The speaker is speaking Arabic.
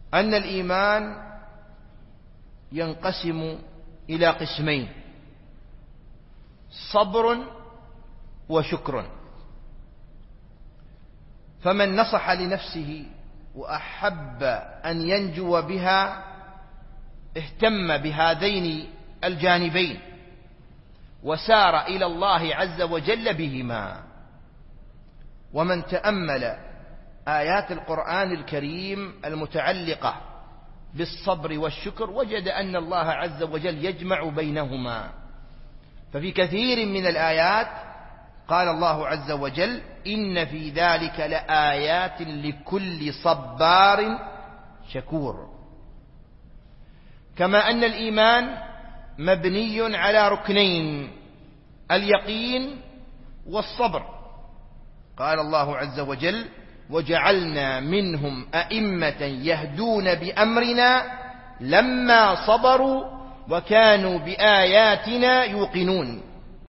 أن الإيمان ينقسم إلى قسمين: صبر وشكر. فمن نصح لنفسه وأحب أن ينجو بها اهتم بهذين الجانبين وسار إلى الله عز وجل بهما. ومن تأمل آيات القرآن الكريم المتعلقة بالصبر والشكر وجد أن الله عز وجل يجمع بينهما. ففي كثير من الآيات قال الله عز وجل: إن في ذلك لآيات لكل صبار شكور. كما أن الإيمان مبني على ركنين: اليقين والصبر. قال الله عز وجل: وجعلنا منهم أئمة يهدون بأمرنا لما صبروا وكانوا بآياتنا يوقنون.